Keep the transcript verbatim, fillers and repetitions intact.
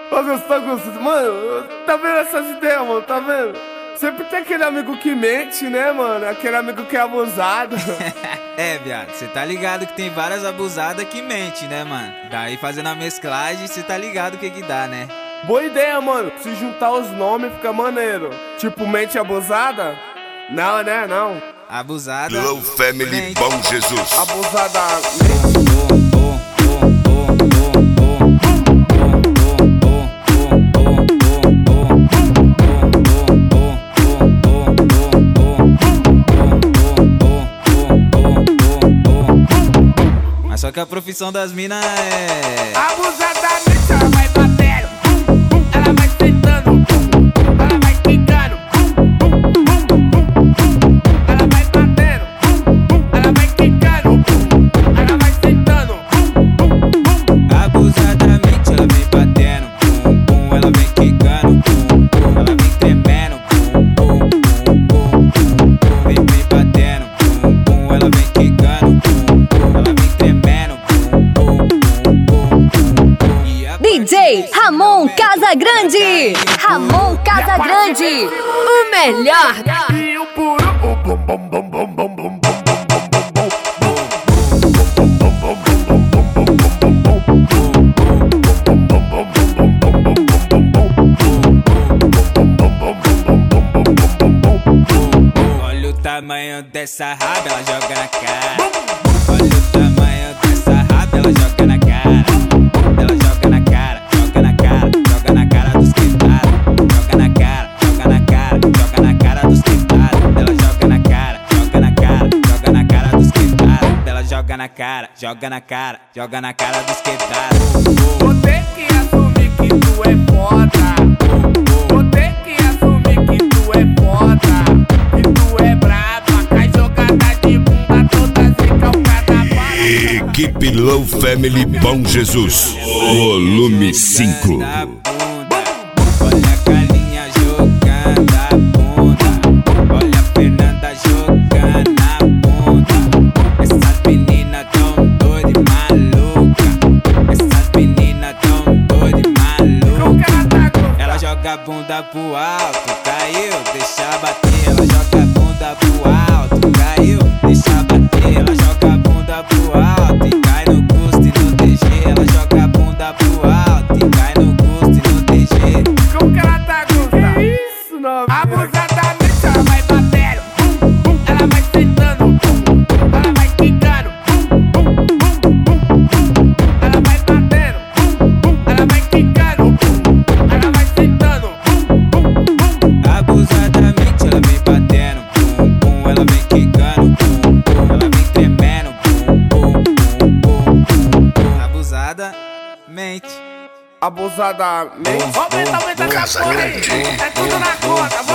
Ô, Gustavo, Gustavo, mano, tá vendo essas ideias, mano, tá vendo? Sempre tem aquele amigo que mente, né, mano? Aquele amigo que é abusado. É, viado, cê tá ligado que tem várias abusadas que mente, né, mano? Daí fazendo a mesclagem, cê tá ligado o que que dá, né? Boa ideia, mano. Se juntar os nomes fica maneiro. Tipo, mente abusada? Não, né, não. Abusada. Low Family, mente. Bom Jesus. Abusada mente. Mas só que a profissão das minas é... Abusadamente ela vai batendo, ela vai sentando, ela vai quicando, ela vai batendo, ela vai quicando, ela vai sentando. Abusadamente ela vem batendo, bum, bum, ela vem quicando, bum, bum, ela vem tremendo, bum, bum, bum, bum, bum, vem, vem batendo, bum, bum, ela vem quicando, bum, bum, ela vem tremendo, bum, bum, bum, bum, bum. E a D J Ramon Casagrande, Ramon Casagrande, o melhor. E o puro o bum bum bum bum bum bum bum bum Olha o tamanho dessa raba, ela joga na cara. Olha o tamanho dessa raba, ela joga na cara. Ela joga na cara, joga na cara, joga na cara dos quebrados. Joga na cara, joga na cara, joga na cara dos quebrados. Ela joga na cara, joga na cara, joga na cara dos quebrados. Ela joga na cara, joga na cara, joga na cara dos quebrados. Vou ter que assumir que tu é foda. Vou ter que assumir que tu é foda. Que tu é brava, cai jogada de bunda toda recalcada para. Equipe Low Family, Bom Jesus. Volume cinco. Da bunda. Olha a Carlinha jogando a bunda. Olha a Fernanda jogando a bunda. Essas meninas tão doidas e malucas. Essas meninas tão doidas e malucas. Ela joga a bunda pro alto, caiu, deixa bater. Ela joga a bunda pro alto, caiu, deixa bater. Ela joga a bunda pro alto e cai no custo e no D G. Ela joga a bunda pro alto e cai no custo e no D G. Como que ela tá, Gusta? Isso, não. Abusadamente ela vai batendo, ela vai sentando, ela vai quicando, ela vai batendo, ela vai quicando, ela vai sentando. Abusadamente ela vem batendo, bum, bum, ela vem quicando, bum, bum, ela vem tremendo, bum, bum, bum, bum, bum, bum. Abusada, mente. Abusadamente. Aumenta, aumenta essa porra aí. É tudo na conta.